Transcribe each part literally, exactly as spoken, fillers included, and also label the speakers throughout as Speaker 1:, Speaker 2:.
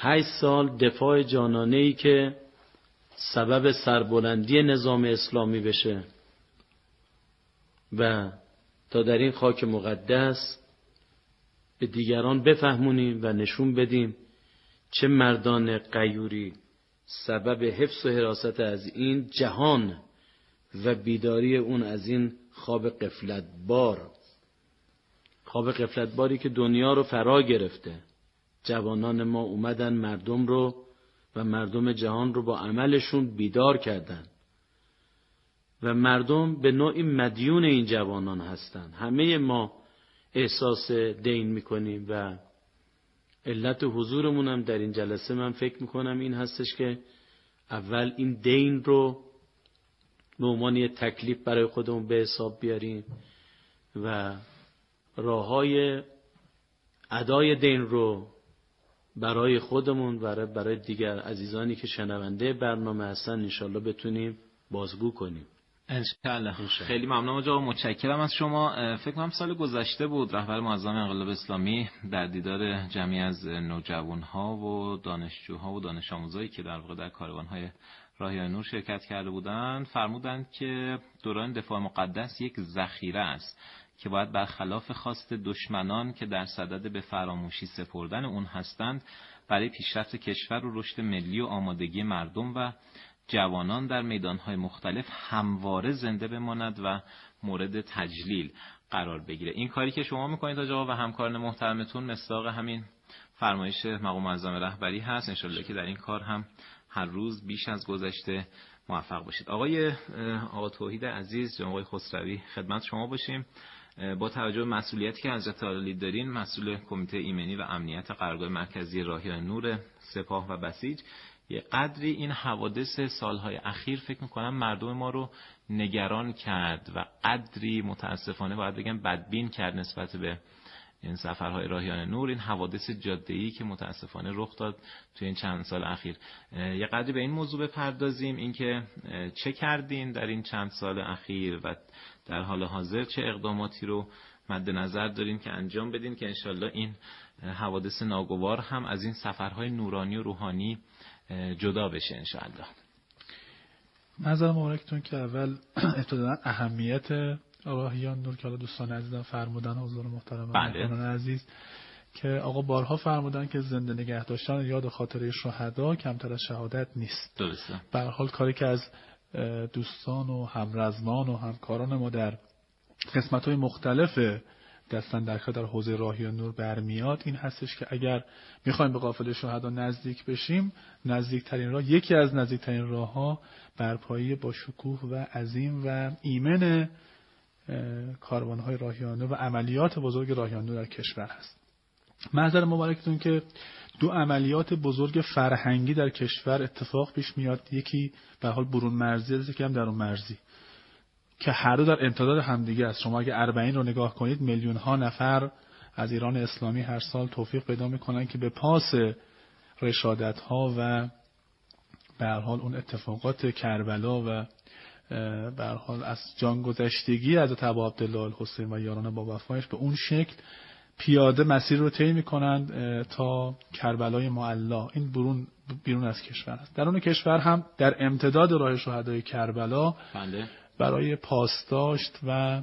Speaker 1: هشت سال دفاع جانانه‌ای که سبب سربلندی نظام اسلامی بشه و تا در این خاک مقدس به دیگران بفهمونیم و نشون بدیم چه مردان غیوری سبب حفظ و حراست از این جهان و بیداری اون از این خواب غفلت بار، خواب غفلت باری که دنیا رو فرا گرفته. جوانان ما اومدن مردم رو و مردم جهان رو با عملشون بیدار کردن و مردم به نوعی مدیون این جوانان هستن. همه ما احساس دین میکنیم و علت حضورمون هم در این جلسه من فکر میکنم این هستش که اول این دین رو به عنوان یک تکلیف برای خودمون به حساب بیاریم و راههای ادای دین رو برای خودمون و برای دیگر عزیزانی که شنونده برنامه هستن انشالله بتونیم بازگو کنیم.
Speaker 2: انشالله. خیلی ممنونم آقا، متشکرم از شما. فکر کنم سال گذشته بود رهبر معظم انقلاب اسلامی در دیدار جمعی از نوجوان‌ها و دانشجوها و دانش آموزایی که در واقع در کاروان‌های راهیان نور شرکت کرده بودند فرمودند که دوران دفاع مقدس یک ذخیره است که باید برخلاف خواست دشمنان که در صدد به فراموشی سپردن اون هستند برای پیشرفت کشور و رشد ملی و آمادگی مردم و جوانان در میدانهای مختلف همواره زنده بماند و مورد تجلیل قرار بگیره. این کاری که شما میکنید آقا و همکاران محترمتون مصداق همین فرمایش مقام معظم رهبری هست. انشالله که در این کار هم هر روز بیش از گذشته موفق باشید. آقای آقا توحید عزیز، جناب آقای خسروی، خدمت شما باشیم. با توجه به مسئولیتی که حضرت عالی دارین، مسئول کمیته ایمنی و امنیت قرارگاه مرکزی راهیان نور سپاه و بسیج، یه قدری این حوادث سالهای اخیر فکر میکنم مردم ما رو نگران کرد و قدری متاسفانه باید بگم بدبین کرد نسبت به این سفرهای راهیان نور، این حوادث جاده‌ای که متاسفانه رخ داد توی این چند سال اخیر. یه قدری به این موضوع بپردازیم، اینکه چه کردین در این چند سال اخیر و در حال حاضر چه اقداماتی رو مد نظر دارین که انجام بدین که انشالله این حوادث ناگوار هم از این سفرهای نورانی و روحانی جدا بشه انشالله.
Speaker 3: نظر مبارکتون که اول ابتداً اهمیت راهیان نور که حالا دوستان عزیزم فرمودن، حضور محترم و عزیز که آقا بارها فرمودن که زنده نگه داشتن یاد خاطره شهدا کمتر از شهادت نیست.
Speaker 2: درسته.
Speaker 3: به هر حال کاری که از دوستان و همرزمان و همکاران ما در قسمت‌های مختلف دستن در در حوزه راهیان نور برمیاد این هستش که اگر میخوایم به قافله شهدا نزدیک بشیم، نزدیکترین راه، یکی از نزدیکترین راه‌ها برپایی با شکوه و عظیم و ایمن کاروان‌های راهیان نور و عملیات بزرگ راهیان نور در کشور هست. محضر مبارکتون که دو عملیات بزرگ فرهنگی در کشور اتفاق پیش میاد، یکی به حال برون مرزی است، یکی هم درون مرزی که هر دو در امتداد همدیگه است. شما اگه اربعین رو نگاه کنید، میلیون ها نفر از ایران اسلامی هر سال توفیق پیدا میکنن که به پاس رشادت ها و به هر حال اون اتفاقات کربلا و به هر حال از جان گذشتگی حضرت ابا عبدالله الحسین و یاران با وفایش به اون شکل پیاده مسیر رو طی میکنند تا کربلای معلا. این برون بیرون از کشور است. درون کشور هم در امتداد راه شهدای کربلا
Speaker 2: بله.
Speaker 3: برای پاسداشت و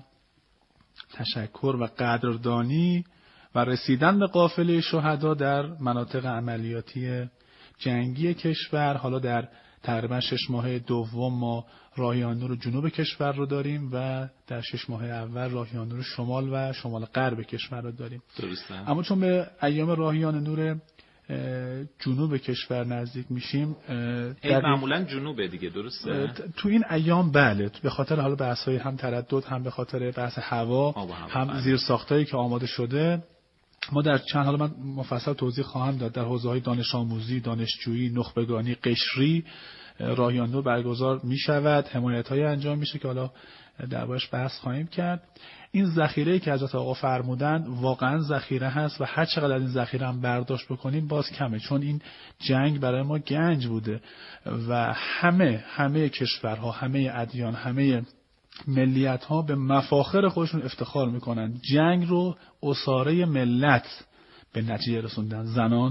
Speaker 3: تشکر و قدردانی و رسیدن به قافله شهدا در مناطق عملیاتی جنگی کشور، حالا در تقریبا شش ماه دوم ما راهیان نور جنوب کشور رو داریم و در شش ماه اول راهیان نور شمال و شمال غرب کشور رو داریم.
Speaker 2: درسته.
Speaker 3: اما چون به ایام راهیان نور جنوب کشور نزدیک میشیم،
Speaker 2: در معمولا جنوبه دیگه، درسته؟
Speaker 3: تو این ایام بله، به خاطر حالا بحث‌های هم تردد، هم به خاطر بحث هوا، هم, هم زیر ساختایی که آماده شده، ما در چند حالا من مفصل توضیح خواهم داد در حوزه‌های دانش آموزی، دانشجویی، نخبگانی، قشری راهیان نور برگزار می‌شود، حمایت‌های انجام میشه که حالا دربارش بحث خواهیم کرد. این ذخیره‌ای که حضرت آقا فرمودن واقعا ذخیره هست و هر چقدر از این ذخیره هم برداشت بکنیم باز کمه، چون این جنگ برای ما گنج بوده و همه همه کشورها، همه ادیان، همه ملیت‌ها به مفاخر خودشون افتخار میکنن. جنگ رو اساره ملت به نتیجه رسوندن، زنان،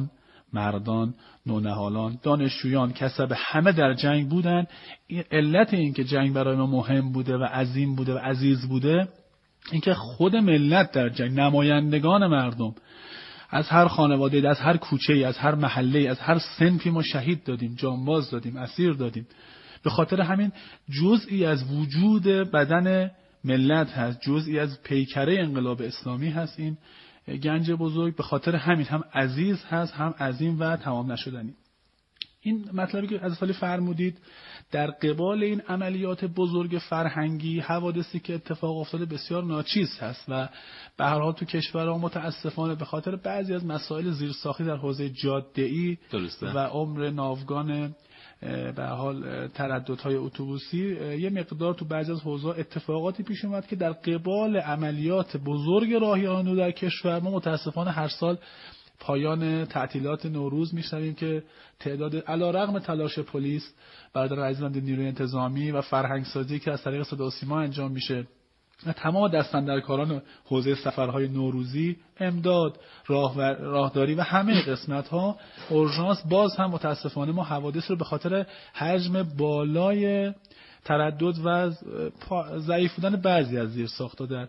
Speaker 3: مردان، نونهالان، دانشجویان، کسب همه در جنگ بودن. این علت این که جنگ برای ما مهم بوده و عظیم بوده و عزیز بوده اینکه خود ملت در جنگ، نمایندگان مردم از هر خانواده، از هر کوچه‌ای، از هر محله‌ای، از هر صنفی ما شهید دادیم، جانباز دادیم، اسیر دادیم. به خاطر همین جزئی از وجود بدن ملت هست، جزئی از پیکره انقلاب اسلامی هست این گنج بزرگ. به خاطر همین هم عزیز هست، هم عظیم و تمام نشدنی. این مطلبی که از سالی فرمودید در قبال این عملیات بزرگ فرهنگی، حوادثی که اتفاق افتاده بسیار ناچیز هست و به هر حال تو کشورها متاسفانه به خاطر بعضی از مسائل زیرساختی در حوزه جاده‌ای و عمر ناوگان به حال ترددهای اتوبوسی یه مقدار تو بعضی از حوزه‌ها اتفاقاتی پیش اومد که در قبال عملیات بزرگ راهیان نور در کشور ما متاسفانه هر سال پایان تعطیلات نوروز میشنویم که تعداد علیرغم تلاش پلیس، برادران عزیزم نیروی انتظامی و فرهنگسازی که از طریق صدا و سیما انجام میشه و تمام دستاندرکاران حوزه سفرهای نوروزی، امداد، راه و راهداری و همه قسمت‌ها اورژانس، باز هم متاسفانه ما حوادث رو به خاطر حجم بالای تردد و ضعیف بودن بعضی از زیرساخت‌ها در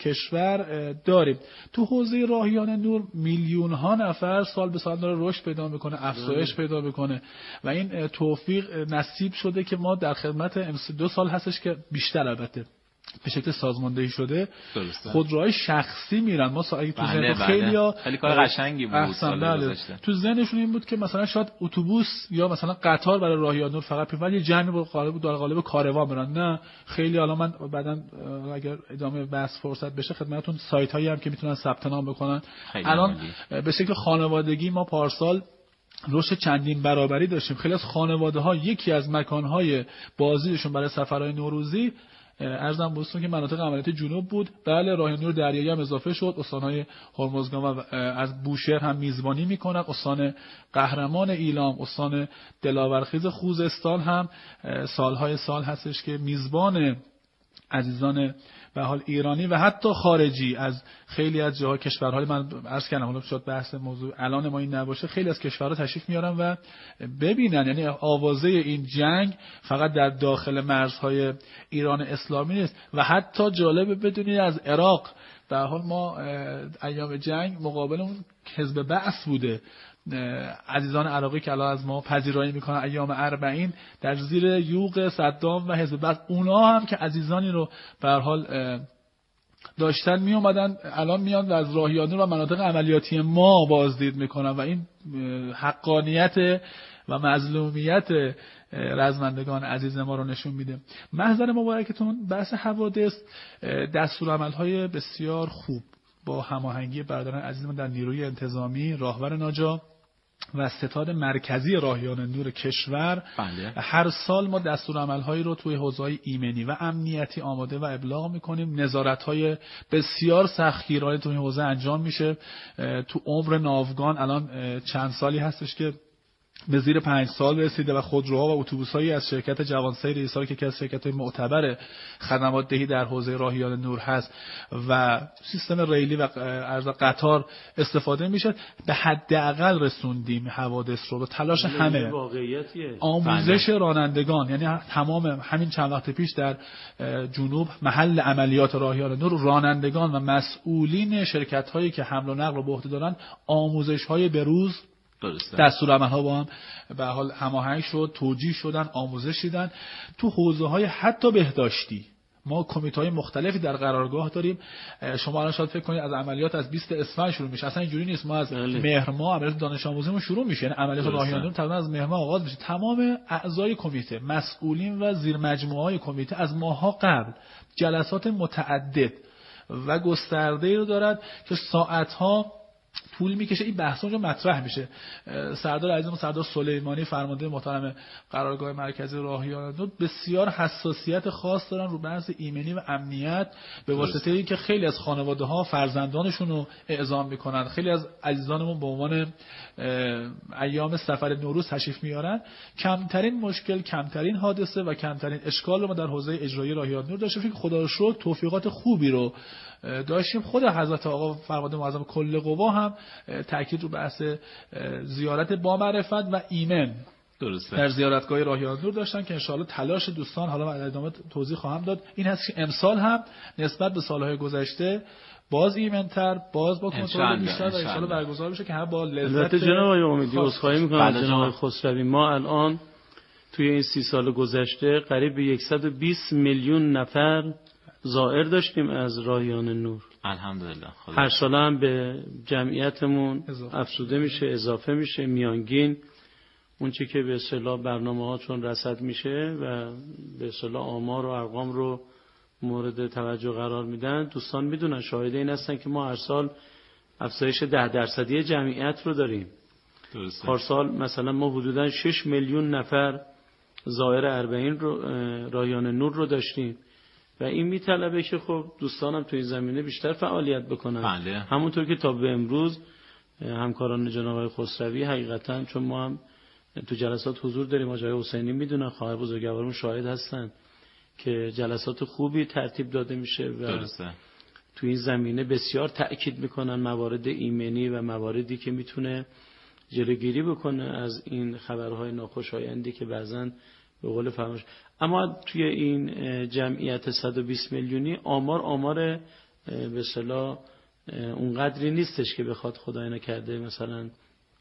Speaker 3: کشور داریم. تو حوزه راهیان نور میلیون ها نفر سال به سال داره رشد پیدا میکنه، افزایش پیدا میکنه و این توفیق نصیب شده که ما در خدمت دو سال هستش که بیشتر البته به شکل سازماندهی شده خودروهای شخصی میرن. ما ساعتی تو ذهن خیلیا
Speaker 2: خیلی کار قشنگی بود سال گذشته،
Speaker 3: تو ذهنشون این بود که مثلا شاید اتوبوس یا مثلا قطار برای راهیان نور فقط پیوند یه جمعی با قالب در قالب کاروان برن. نه خیلی، حالا من بعداً اگر ادامه بحث فرصت بشه خدمتتون سایت هایی هم که میتونن ثبت نام بکنن. الان به شکل خانوادگی ما پارسال رشد چندین برابری داشتیم. خیلی از خانواده ها یکی از مکان های بازدیدشون برای سفرهای نوروزی ارزم بستون که مناطق عملیاتی جنوب بود. بله راهیان نور دریایی هم اضافه شد، استان‌های هرمزگان و از بوشهر هم میزبانی میکنن، استان قهرمان ایلام، استان دلاورخیز خوزستان هم سالهای سال هستش که میزبان عزیزان به حال ایرانی و حتی خارجی از خیلی از جاهای کشورهای، من عرض کردم حالا شاید بحث موضوع الان ما این نباشه، خیلی از کشورها تشریف میارن و ببینن. یعنی آوازه این جنگ فقط در داخل مرزهای ایران اسلامی نیست و حتی جالبه بدونید از عراق به حال ما ایام جنگ مقابل اون حزب بعث بوده، عزیزان عراقی که الان از ما پذیرایی میکنن ایام اربعین در زیر یوغ صدام و حزب بعث، اونا هم که عزیزانی رو به هر حال داشتن می اومدن الان میان و از راهیان نور و مناطق عملیاتی ما بازدید میکنن و این حقانیت و مظلومیت رزمندگان عزیز ما رو نشون میده. محضر مبارکتون بحث حوادث دستورالعمل‌های بسیار خوب با هماهنگی برادران عزیز ما در نیروی انتظامی، راهور ناجا و ستاد مرکزی راهیان نور کشور،
Speaker 2: بله.
Speaker 3: هر سال ما دستورالعمل‌هایی رو توی حوزه‌های ایمنی و امنیتی آماده و ابلاغ می‌کنیم. نظارت‌های بسیار سختگیرانه توی حوزه انجام میشه. تو عمر ناوگان الان چند سالی هستش که به زیر پنج سال رسیده و خودروها و اتوبوس‌هایی از شرکت جوانسیر ایثار که از شرکت‌های معتبر خدمات دهی در حوزه راهیان نور هست و سیستم ریلی و عرض قطار استفاده میشه. به حداقل رسوندیم حوادث رو به تلاش همه. آموزش رانندگان، یعنی تمام همین چند وقت پیش در جنوب محل عملیات راهیان نور رانندگان و مسئولین شرکت‌هایی که حمل و نقل رو به عهده دارن آموزش‌های بروز دستورالعمل‌ها با هم به حال هماهنگ شد، توجیه شدن، آموزش دیدن. تو حوزه‌های حتی بهداشتی ما کمیته‌های مختلفی در قرارگاه داریم. شما الان شاید فکر کنید از عملیات از بیست اسفند شروع میشه، اصلا اینجوری نیست. ما از مهر ماه عملیات دانش آموزیمون شروع میشه، یعنی عملیات راهیان نور تقریبا از مهر ماه آغاز میشه. تمام اعضای کمیته، مسئولین و زیر مجموعه‌های کمیته از ماه‌ها قبل جلسات متعدد و گسترده‌ای رو دارد که ساعت‌ها طول میکشه این بحث اونجا مطرح میشه. سردار عزیزم سردار سلیمانی فرمانده محترم قرارگاه مرکزی راهیان نور بسیار حساسیت خاص دارن رو بحث ایمنی و امنیت به واسطه اینکه خیلی از خانواده‌ها فرزندانشون رو اعزام میکنن. خیلی از عزیزانمون به عنوان ایام سفر نوروز تشریف میارن. کمترین مشکل، کمترین حادثه و کمترین اشکال رو ما در حوزه اجرایی راهیان نور داشتیم که خدا رو شکر توفیقات خوبی رو داشتیم. خود حضرت آقا فرمانده معظم کل قوا هم تاکید رو بحث زیارت با معرفت و ایمن
Speaker 2: درسته
Speaker 3: در زیارتگاه راهیان نور داشتن که انشاءالله تلاش دوستان، حالا من در ادامه توضیح خواهم داد، این هست که امسال هم نسبت به سالهای گذشته باز ایمن‌تر، باز با کنترل بیشتر و انشاءالله برگزار بشه که هم با لذت.
Speaker 1: جناب آقای امیدی عذرخواهی می‌کنم جناب خسروی، ما الان توی این سی سال گذشته قریب به صد و بیست میلیون نفر زائر داشتیم از راهیان نور.
Speaker 2: الحمدلله.
Speaker 1: هر سال هم به جمعیتمون افزوده میشه، اضافه میشه. میانگین اون چی که به اصطلاح برنامه‌ها چون رصد میشه و به اصطلاح آمار و ارقام رو مورد توجه قرار میدن، دوستان میدونن، شاهد این هستن که ما هر سال افزایش ده درصدی جمعیت رو داریم.
Speaker 2: درسته.
Speaker 1: هر سال مثلا ما حدوداً شش میلیون نفر زائر اربعین رو راهیان نور رو داشتیم و این میطلبه که خب دوستانم تو این زمینه بیشتر فعالیت بکنن.
Speaker 2: بله.
Speaker 1: همونطور که تا به امروز همکاران جناب آقای خسروی حقیقتاً چون ما هم تو جلسات حضور داریم، آقای حسینی میدونن، خواهر بزرگوارمون شاهد هستن که جلسات خوبی ترتیب داده میشه و
Speaker 2: درسته.
Speaker 1: تو این زمینه بسیار تأکید میکنن موارد ایمنی و مواردی که میتونه جلوگیری بکنه از این خبرهای ناخوشایندی که بعضن به قول فرمایش. اما توی این جمعیت صد و بیست میلیونی آمار آمار به اصطلاح اونقدری نیستش که بخواد خدای نکرده مثلا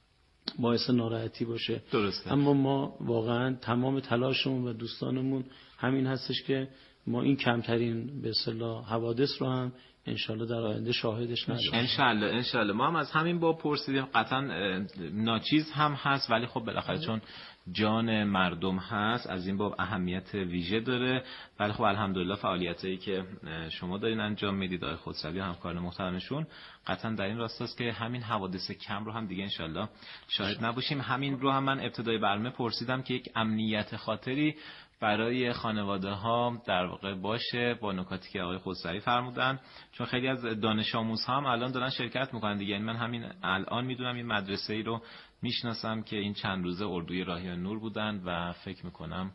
Speaker 1: باعث ناراحتی باشه.
Speaker 2: درسته.
Speaker 1: اما ما واقعا تمام تلاشمون و دوستانمون همین هستش که ما این کمترین به اصطلاح حوادث رو هم انشالله در آینده شاهدش نشیم.
Speaker 2: انشالله انشالله ما هم از همین با پرسیدیم. قطعا ناچیز هم هست ولی خب بالاخره چون جان مردم هست از این باب اهمیت ویژه داره. ولی خب الحمدلله فعالیتایی که شما دارین انجام میدید آقای خسروی همکاران محترمشون قطعا در این راست است که همین حوادث کم رو هم دیگه انشالله شاهد نباشیم. همین رو هم من ابتدای برنامه پرسیدم که یک امنیت خاطری برای خانواده ها در واقع باشه با نکاتی که آقای خسروی فرمودن، چون خیلی از دانش آموزها هم الان دارن شرکت میکنن دیگه. یعنی من همین الان میدونم این مدرسه ای رو میشناسم که این چند روزه اردوی راهیان نور بودن و فکر میکنم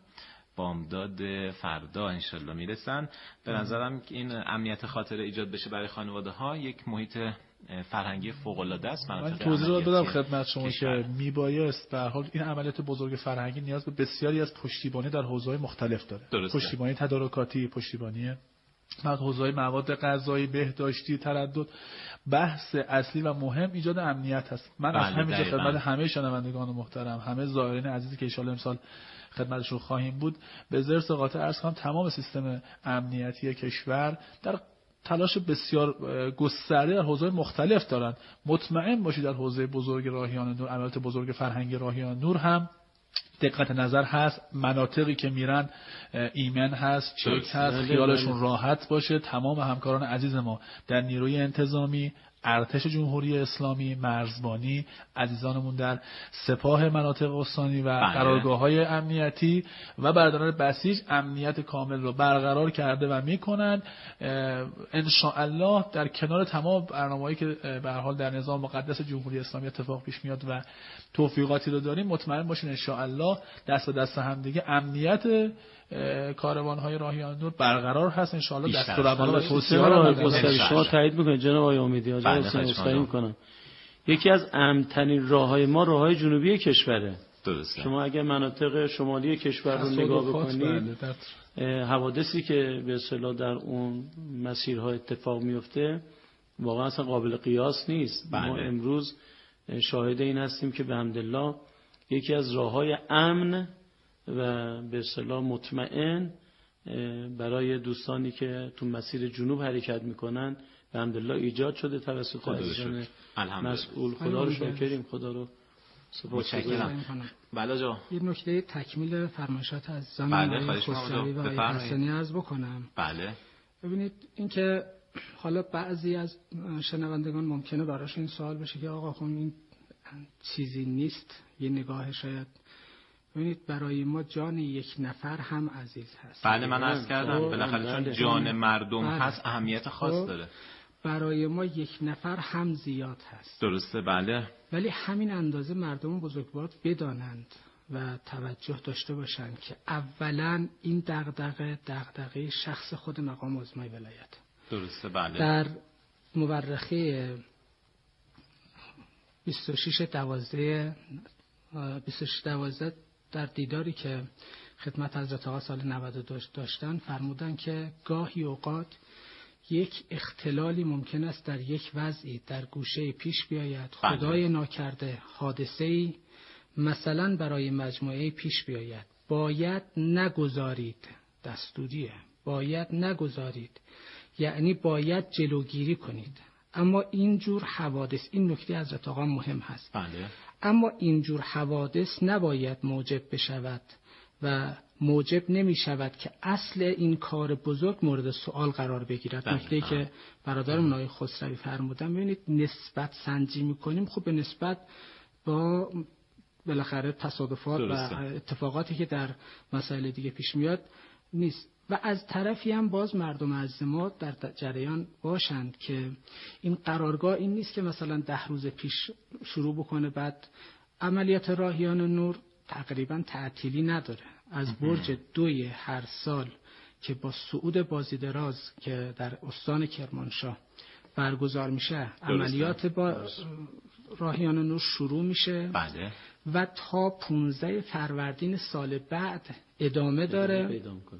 Speaker 2: بامداد فردا انشالله میرسن. به نظرم این امنیت خاطر ایجاد بشه برای خانواده ها یک محیط فرهنگی فوق العاده است.
Speaker 3: من توضیح رو بدم خدمت شما که میبایست به هر حال این عملیات بزرگ فرهنگی نیاز به بسیاری از پشتیبانی در حوزه‌های مختلف داره.
Speaker 2: درسته.
Speaker 3: پشتیبانی تدارکاتی، پشتیبانی بعد حوزه‌های مواد غذایی، بهداشتی، تردد. بحث اصلی و مهم ایجاد امنیت هست. من
Speaker 2: بله
Speaker 3: از همینجا خدمت همه شنوندگان محترم، همه زائرین عزیزی که ان شاء الله امسال خدمتشون خواهیم بود، به ذرس قاطع عرض کنم تمام سیستم امنیتی کشور در تلاش بسیار گسترده در حوزه‌های مختلف دارن. مطمئن باشید در حوزه بزرگ راهیان نور، عملیات بزرگ فرهنگی راهیان نور هم دقت نظر هست، مناطقی که میرن ایمن هست، چک هست، خیالشون راحت باشه. تمام همکاران عزیز ما در نیروی انتظامی، ارتش جمهوری اسلامی، مرزبانی، عزیزانمون در سپاه مناطق استانی و قرارگاه‌های امنیتی و برادران بسیج امنیت کامل رو برقرار کرده و میکنن. ان شاء الله در کنار تمام برنامه‌هایی که به هر حال در نظام مقدس جمهوری اسلامی اتفاق پیش میاد و توفیقاتی رو داریم، مطمئن باشین ان شاء الله دست به دست هم دیگه امنیت کاروان‌های راهیان نور برقرار هست. ان شاء الله دستورالعمل و توصیه
Speaker 1: رو شما تایید میکنید جناب آقای امیدی. آقای حسینی میکنم یکی از امن‌ترین راه‌های ما راه‌های جنوبی کشوره.
Speaker 2: درسته.
Speaker 1: شما اگر مناطق شمالی کشور رو نگاه بکنید، حوادثی که به اصطلاح در اون مسیرها اتفاق میفته واقعا اصلا قابل قیاس نیست. بله. ما امروز شاهد این هستیم که به حمدالله یکی از راه‌های امن و به اصطلاح مطمئن برای دوستانی که تو مسیر جنوب حرکت میکنن به حمدالله ایجاد شده توسط عزیزان مسئول. خدا رو شاکریم، خدا رو
Speaker 2: متشکرم. بله جا
Speaker 4: یه نکته تکمیل فرمایشات از زمان خسروی و حسینی عرض بکنم.
Speaker 2: بله.
Speaker 4: ببینید اینکه حالا بعضی از شنوندگان ممکنه براش این سوال بشه که آقا خب این چیزی نیست، یه نگاه شاید. ببینید برای ما جان یک نفر هم عزیز هست.
Speaker 2: بله من عرض کردم بالاخره چون جان مردم بله. هست اهمیت خاص داره.
Speaker 4: برای ما یک نفر هم زیاد هست.
Speaker 2: درسته بله.
Speaker 4: ولی همین اندازه مردم بزرگوار بدانند و توجه داشته باشند که اولا این دغدغه دغدغه شخص خود مقام عظمای ولایت.
Speaker 2: درسته بله.
Speaker 4: در مورخه بیست و شش دوازده بیست و شش دوازده در دیداری که خدمت حضرت آقا سال نود و دو داشتن فرمودن که گاهی اوقات یک اختلالی ممکن است در یک وضعی در گوشه پیش بیاید، خدای ناکرده حادثه‌ای مثلا برای مجموعه پیش بیاید، باید نگذارید، دستوریه، باید نگذارید، یعنی باید جلوگیری کنید. اما اینجور حوادث، این نکته حضرت آقا مهم هست،
Speaker 2: بله.
Speaker 4: اما اینجور حوادث نباید موجب بشود و موجب نمی شود که اصل این کار بزرگ مورد سوال قرار بگیرد. نکته که برادرم آقای خسروی فرمودن، ببینید نسبت سنجی میکنیم، خب به نسبت با بالاخره تصادفات درسته. و اتفاقاتی که در مسائل دیگه پیش میاد نیست. و از طرفی هم باز مردم عزیمات در جریان باشند که این قرارگاه این نیست که مثلا ده روز پیش شروع بکنه، بعد عملیات راهیان نور تقریبا تعطیلی نداره. از برج دوی هر سال که با صعود بازی دراز که در استان کرمانشاه برگزار میشه، درسته. عملیات با راهیان نور شروع میشه،
Speaker 2: بله.
Speaker 4: و تا پانزده فروردین سال بعد ادامه داره.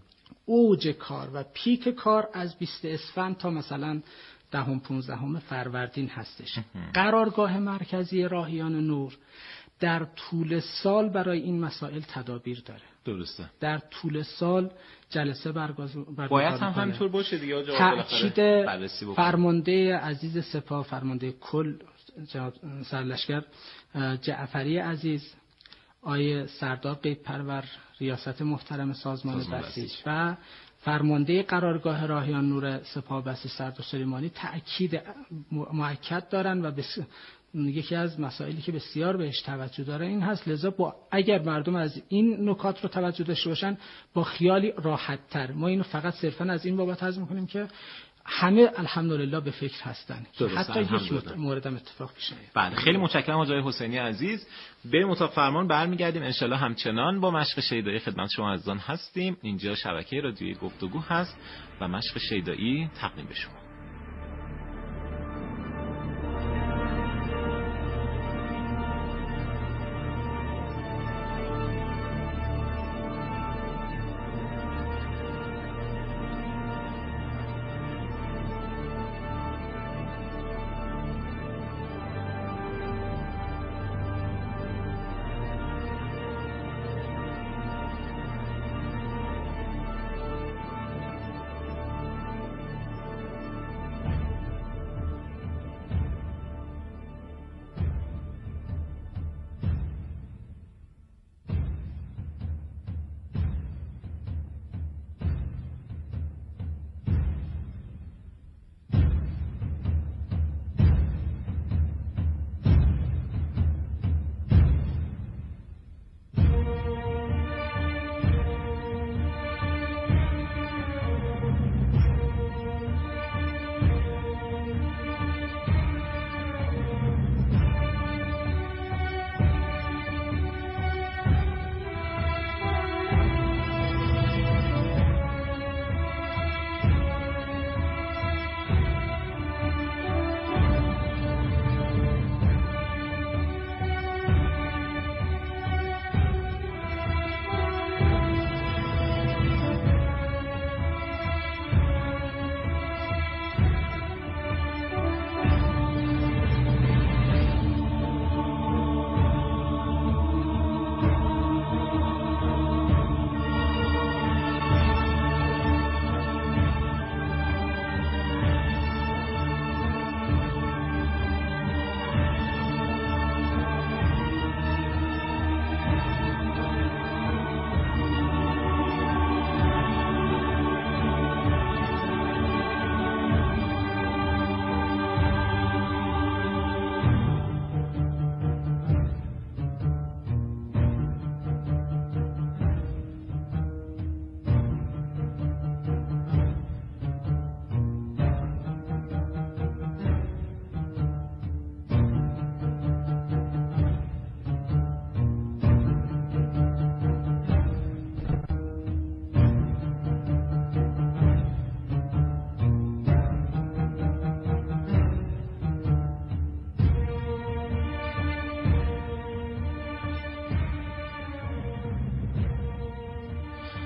Speaker 4: اوج کار و پیک کار از بیست اسفند تا مثلا دهم پانزدهم فروردین هستش. قرارگاه مرکزی راهیان نور در طول سال برای این مسائل تدابیر داره.
Speaker 2: درسته.
Speaker 4: در طول سال جلسه برگزار
Speaker 2: باید هم همینطور باشه دیگه.
Speaker 4: تأکید فرمانده عزیز سپاه، فرمانده کل سرلشکر جعفری عزیز، آیه سردار قید پرور ریاست محترم سازمان, سازمان بسیج و فرمانده قرارگاه راهیان نور سپاه بسیج سردار سلیمانی تأکید مؤکد دارن و بس... یکی از مسائلی که بسیار بهش توجه داره این هست. لذا با اگر مردم از این نکات رو توجه داشته باشن با خیالی راحت تر، ما اینو فقط صرفا از این بابت عرض می‌کنیم که همه الحمدلله به فکر هستن، حتی یک مورد هم اتفاق پیش نیاد.
Speaker 2: بله، خیلی متشکرم آقای حسینی عزیز. بریم اتاق فرمان برمیگردیم ان شاءالله همچنان با مشق شیدایی خدمت شما عزیزان هستیم. اینجا شبکه رادیویی گفتگو هست و مشق شیدایی تقدیم به شما.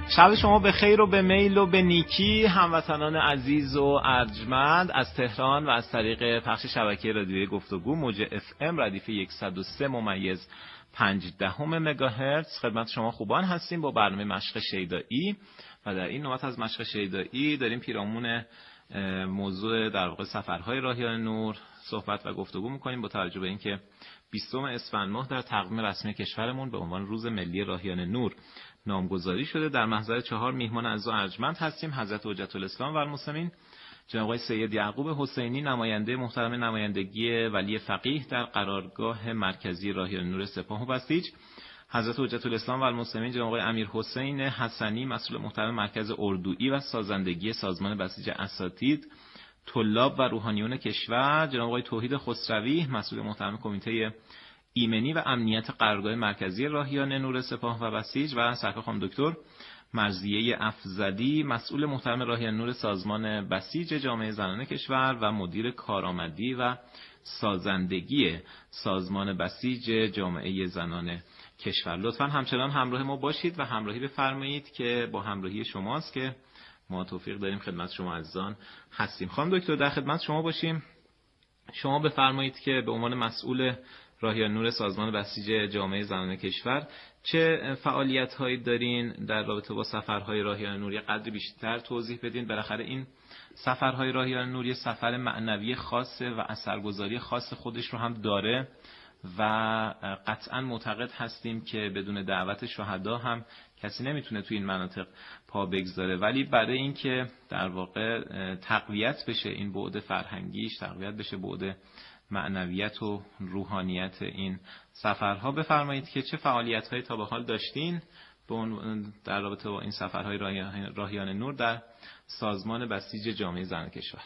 Speaker 2: شب شما به خیر و به میل و به نیکی هموطنان عزیز و ارجمند از تهران و از طریق پخش شبکه رادیویی گفتگو موج اف ام ردیف صد و سه ممیز پنج دهم مگاهرتز خدمت شما خوبان هستیم با برنامه مشق شیدایی و در این نوبت از مشق شیدایی داریم پیرامون موضوع در واقع سفرهای راهیان نور صحبت و گفتگو میکنیم با توجه به اینکه بیستم اسفند ماه در تقویم رسمی کشورمون به عنوان روز ملی راهیان نور نامگذاری شده. در محضر چهار میهمان عزیز و ارجمند هستیم: حضرت حجت الاسلام و المسلمین جناب آقای سید یعقوب حسینی، نماینده محترم نمایندگی ولی فقیه در قرارگاه مرکزی راهیان نور سپاه و بسیج، حضرت حجت الاسلام و المسلمین جناب آقای امیر حسین حسنی، مسئول محترم مرکز اردویی و سازندگی سازمان بسیج اساتید، طلاب و روحانیون کشور، جناب آقای توحید خسروی، مسئول محترم کمیته ایمنی و امنیت قرارگاه مرکزی راهیان نور سپاه و بسیج و سرکار خانم دکتر مرضیه افضلی، مسئول محترم راهیان نور سازمان بسیج جامعه زنان کشور و مدیر کارآمدی و سازندگی سازمان بسیج جامعه زنان کشور. لطفاً همچنان همراه ما باشید و همراهی بفرمایید که با همراهی شماست که ما توفیق داریم خدمت شما عزیزان هستیم. خانم دکتر در خدمت شما باشیم. شما بفرمایید که به عنوان مسئول راهیان نور سازمان بسیج جامعه زنان کشور چه فعالیت‌هایی دارین در رابطه با سفرهای راهیان نور؟ یه قدری بیشتر توضیح بدین. بالاخره این سفرهای راهیان نور یه سفر معنوی خاصه و اثرگذاری خاص خودش رو هم داره و قطعاً معتقد هستیم که بدون دعوت شهدا هم کسی نمیتونه توی این مناطق پا بگذاره، ولی برای اینکه در واقع تقویت بشه این بعد فرهنگیش، تقویت بشه بعد معنویت و روحانیت این سفرها، بفرمایید که چه فعالیت‌هایی تا به حال داشتین در رابطه با این سفرهای راهیان نور در سازمان بسیج جامعه زنان کشور.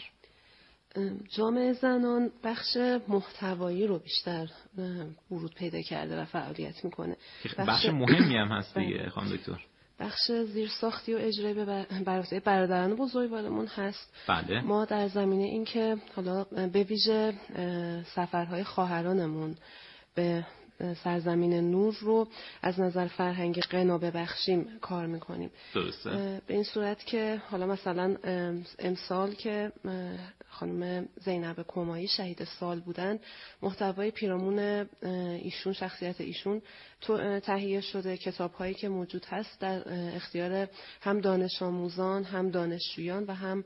Speaker 5: جامعه زنان بخش محتوایی رو بیشتر ورود پیدا کرده و فعالیت میکنه.
Speaker 2: بخش, بخش مهمی هم هست دیگه خانم دکتر.
Speaker 5: بخش زیرساختی و اجرایی به برای برادران بزرگوارمون هست.
Speaker 2: بله.
Speaker 5: ما در زمینه این که حالا به ویژه سفرهای خواهرانمون به سرزمین نور رو از نظر فرهنگی غنا ببخشیم کار میکنیم.
Speaker 2: درسته.
Speaker 5: به این صورت که حالا مثلا امسال که خانم زینب کمایی شهید سال بودن، محتوای پیرامون ایشون، شخصیت ایشون تهیه شده. کتاب‌هایی که موجود هست در اختیار هم دانش آموزان، هم دانشجویان و هم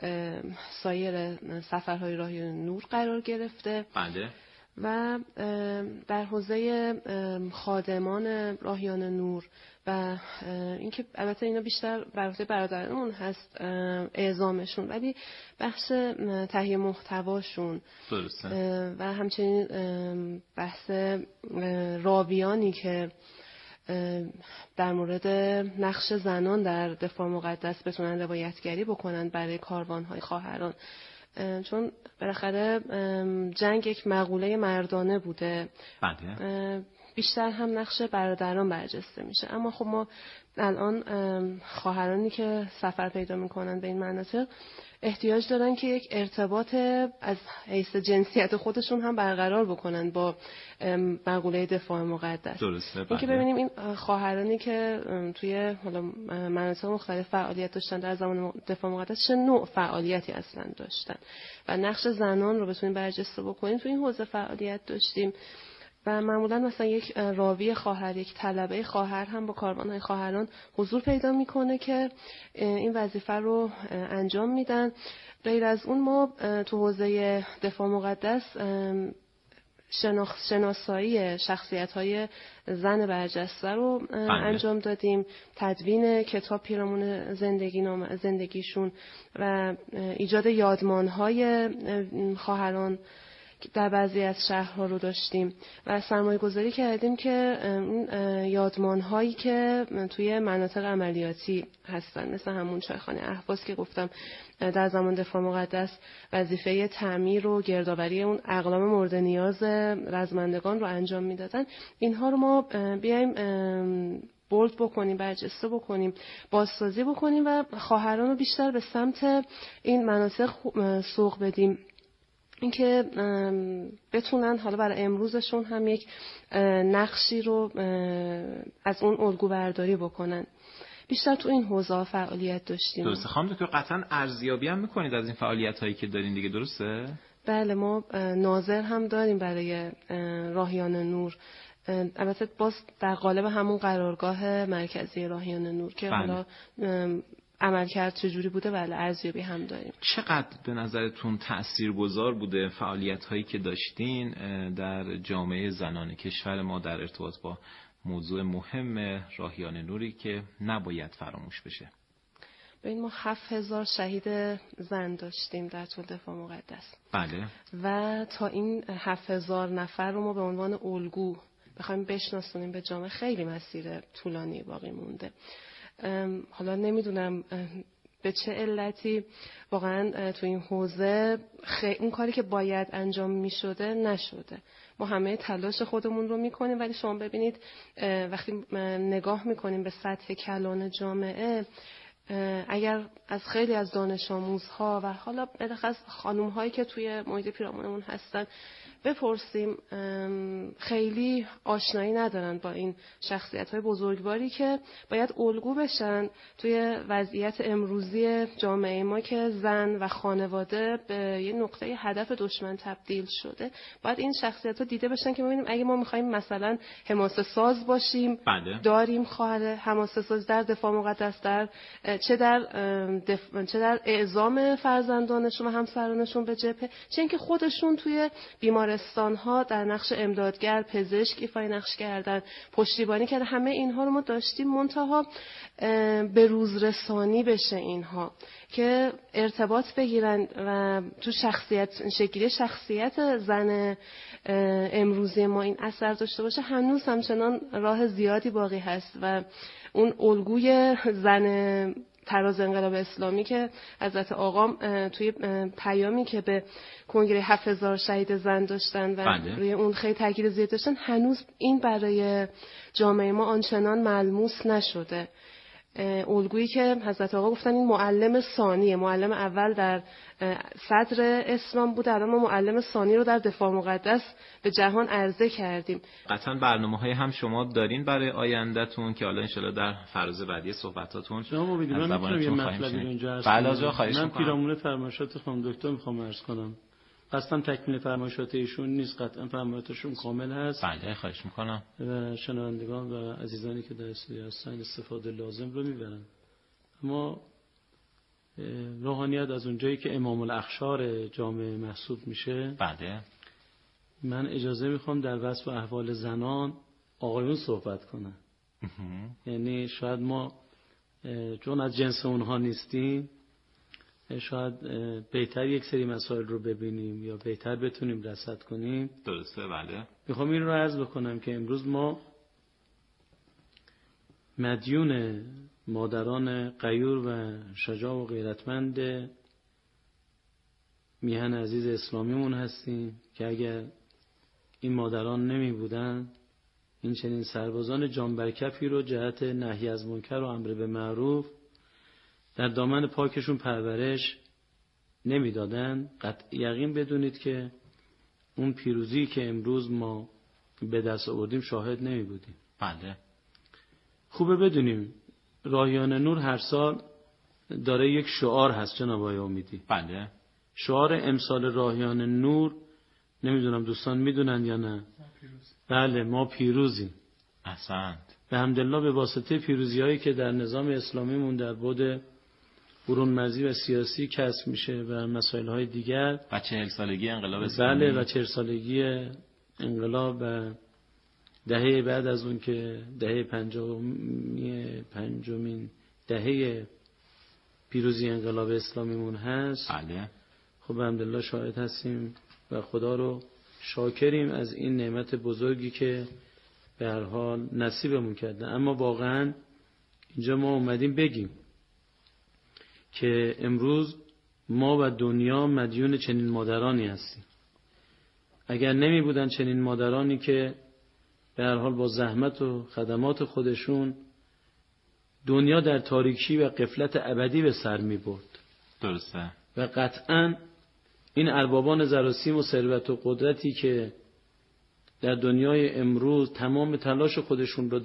Speaker 5: سایر سفرهای راهیان نور قرار گرفته.
Speaker 2: بله.
Speaker 5: و در حوزه خادمان راهیان نور و اینکه البته اینا بیشتر برای برادرانمون هست اعزامشون، ولی بخش تهیه محتواشون
Speaker 2: درسته.
Speaker 5: و همچنین بحث راویانی که در مورد نقش زنان در دفاع مقدس بتونن روایتگری بکنن برای کاروانهای خواهران، چون بالاخره جنگ یک مقوله مردانه بوده.
Speaker 2: بله.
Speaker 5: بیشتر هم نقش برادران برجسته میشه. اما خب ما الان خواهرانی که سفر پیدا میکنن به این مناطق احتیاج دارن که یک ارتباط از حیث جنسیت خودشون هم برقرار بکنن با مقوله دفاع مقدس.
Speaker 2: درسته.
Speaker 5: این که ببینیم این خواهرانی که توی حالا مناطق مختلف فعالیت داشتن در زمان دفاع مقدس چه نوع فعالیتی اصلا داشتن و نقش زنان رو بتونیم برجسته بکنیم. توی این حوزه فعالیت داشتیم و معمولا مثلا یک راوی خواهر، یک طلبه خواهر هم با کاروان‌های خواهران حضور پیدا میکنه که این وظیفه رو انجام میدن. غیر از اون ما تو حوزه دفاع مقدس شناسایی شخصیت‌های زن برجسته رو بله. انجام دادیم، تدوین کتاب پیرامون زندگی نام زندگیشون و ایجاد یادمان‌های خواهران در بعضی از شهرها رو داشتیم و سرمایه گذاری کردیم که یادمان هایی که توی مناطق عملیاتی هستن، مثل همون چایخانه اهواز که گفتم در زمان دفاع مقدس وظیفه تعمیر و گردآوری اون اقلام مورد نیاز رزمندگان رو انجام میدادن، اینها رو ما بیایم بولد بکنیم، برجسته بکنیم، بازسازی بکنیم و خواهران رو بیشتر به سمت این مناطق سوق بدیم، اینکه بتونن حالا برای امروزشون هم یک نقشی رو از اون الگو برداری بکنن. بیشتر تو این حوزه فعالیت داشتیم.
Speaker 2: درسته. خانم دکتر قطعا ارزیابی هم میکنید از این فعالیت هایی که دارین دیگه، درسته؟
Speaker 5: بله، ما ناظر هم داریم برای راهیان نور، البته باز در قالب همون قرارگاه مرکزی راهیان نور که حالا عملکرد چجوری بوده. بله، ارزیابی هم داریم.
Speaker 2: چقدر به نظرتون تاثیرگذار بوده فعالیت هایی که داشتین در جامعه زنان کشور ما در ارتباط با موضوع مهم راهیان نوری که نباید فراموش بشه؟
Speaker 5: ببین، ما هفت هزار شهید زن داشتیم در طول دفاع مقدس.
Speaker 2: بله.
Speaker 5: و تا این هفت هزار نفر رو ما به عنوان الگو بخوایم بشناسونیم به جامعه، خیلی مسیر طولانی باقی مونده. حالا نمیدونم به چه علتی واقعا تو این حوزه خی... اون کاری که باید انجام میشده نشده. ما همه تلاش خودمون رو میکنیم، ولی شما ببینید وقتی نگاه میکنیم به سطح کلان جامعه، اگر از خیلی از دانش آموزها و حالا بالاخره خانوم هایی که توی محیط پیرامونمون هستن بپرسیم، خیلی آشنایی ندارن با این شخصیت های بزرگواری که باید الگو بشن توی وضعیت امروزی جامعه ما که زن و خانواده به یه نقطه هدف دشمن تبدیل شده. باید این شخصیت ها دیده بشن که ببینیم اگه ما میخوایم مثلا حماسه ساز باشیم،
Speaker 2: بله.
Speaker 5: داریم خواهر حماسه ساز در دفاع مقدس، در چه در دف... چه در اعزام فرزندانشون و همسرانشون به جبهه، چه اینکه خودشون توی بیمارستان ها در نقش امدادگر، پزشک ایفای نقش کردن، پشتیبانی کردن. همه اینها رو ما داشتیم، منتها به روز رسانی بشه اینها که ارتباط بگیرن و تو شخصیت شکلی شخصیت زن امروزی ما این اثر داشته باشه. هنوز همچنان راه زیادی باقی هست و اون الگوی زن تراز انقلاب اسلامی که حضرت آقا توی پیامی که به کنگره هفت هزار شهید زن داشتن و
Speaker 2: بله.
Speaker 5: روی اون خیلی تاکید زیاد داشتن، هنوز این برای جامعه ما آنچنان ملموس نشده. الگویی که حضرت آقا گفتن این معلم ثانیه، معلم اول در صدر اسلام بوده، الان ما معلم ثانی رو در دفاع مقدس به جهان عرضه کردیم.
Speaker 2: قطعا برنامه‌های هم شما دارین برای آیندهتون که حالا انشالله در فراز بعدی صحبتاتون
Speaker 1: شما ببینید من میتونم یه مطلبی رو اینجا عرض کنم.
Speaker 2: بله، خواهش می‌کنم.
Speaker 1: من پیرامون فرمایشات خانم دکتر میخوام عرض کنم. اصلا تکمیل فرمایشات ایشون نیست، قطعا فرمایشاتشون کامل هست.
Speaker 2: بله، خواهش میکنم.
Speaker 1: و شنوندگان و عزیزانی که در استودیو هستن استفاده لازم رو میبرن. اما روحانیت از اونجایی که امام الاخشار جامعه محسوب میشه،
Speaker 2: بله،
Speaker 1: من اجازه میخوام در وصف احوال زنان آقایون صحبت کنن. یعنی شاید ما چون از جنس اونها نیستیم، شاید بهتر یک سری مسائل رو ببینیم یا بهتر بتونیم رصد کنیم.
Speaker 2: درسته، بله.
Speaker 1: میخوام این رو عرض بکنم که امروز ما مدیون مادران غیور و شجاع و غیرتمند میهن عزیز اسلامیمون هستیم که اگر این مادران نمی بودن، این چنین سربازان جانبرکفی رو جهت نهی از منکر و امر به معروف در دامن پاکشون پرورش نمیدادن، قطع یقین بدونید که اون پیروزی که امروز ما به دست آوردیم شاهد نمی بودیم.
Speaker 2: بله.
Speaker 1: خوبه بدونیم راهیان نور هر سال داره یک شعار هست جناب آقای امیدی.
Speaker 2: بله.
Speaker 1: شعار امسال راهیان نور نمیدونم دوستان میدونن یا نه. بله، ما پیروزیم.
Speaker 2: احسنت.
Speaker 1: به حمدالله به واسطه پیروزی هایی که در نظام اسلامیمون در بعد برون مرزی و سیاسی کسب میشه و مسائل های دیگر
Speaker 2: و چهل سالگی انقلاب اسلامی.
Speaker 1: بله، و چهل سالگی انقلاب و دهه بعد از اون که دهه پنجمی پنجمین دهه پیروزی انقلاب اسلامیمون هست.
Speaker 2: بله.
Speaker 1: خب الحمدلله شاهد هستیم و خدا رو شاکریم از این نعمت بزرگی که به هر حال نصیبمون کرده. اما واقعا اینجا ما اومدیم بگیم که امروز ما و دنیا مدیون چنین مادرانی هستیم. اگر نمی بودن چنین مادرانی که به هر حال با زحمت و خدمات خودشون دنیا در تاریکی و غفلت ابدی به سر می برد.
Speaker 2: درسته.
Speaker 1: و قطعا این اربابان زراسیم و ثروت و قدرتی که در دنیای امروز تمام تلاش خودشون رو